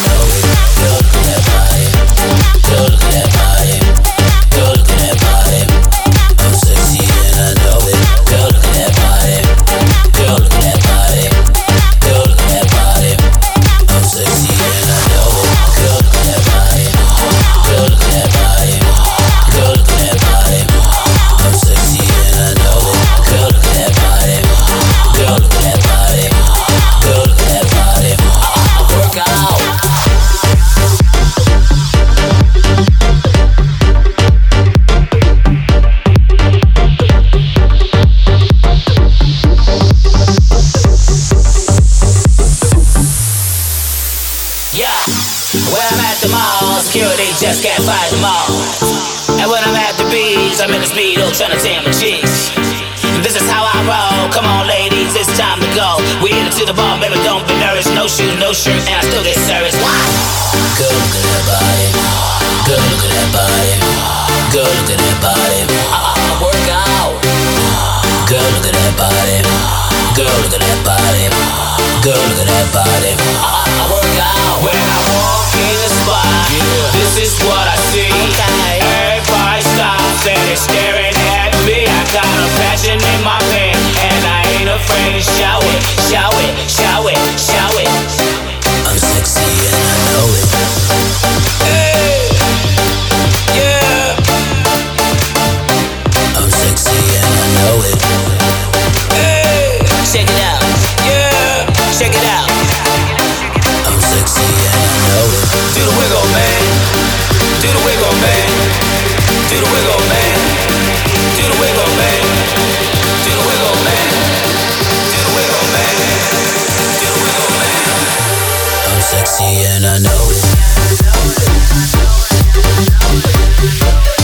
Just can't find them all. And when I'm at the beach, I'm in the speedo trying to tan my cheeks. This is how I roll. Come on, ladies, it's time to go. We hit it to the bar, baby, don't be nervous. No shoes, no shirt, and I still get service. Why? Girl, look at that body. Girl, look at that body. Girl, look at that body. Work out. Girl, look at that body. Girl, look at that body. Girl, look at that body. Work out. When I walk in the spot, this is what I see. Everybody stops and is staring at me. I got a passion in my pants, and I ain't afraid to shout it, shout it, shout it, shout it. I'm sexy and I know it. Hey, yeah. I'm sexy and I know it. Hey, check it out. Yeah, check it out. I'm sexy and I know it. Do the wiggle, man. Do the wiggle, man. Do the wiggle, man. Do the wiggle, man. Do the wiggle, man. Do the wiggle, man. Do the wiggle, man. I'm sexy and I know it.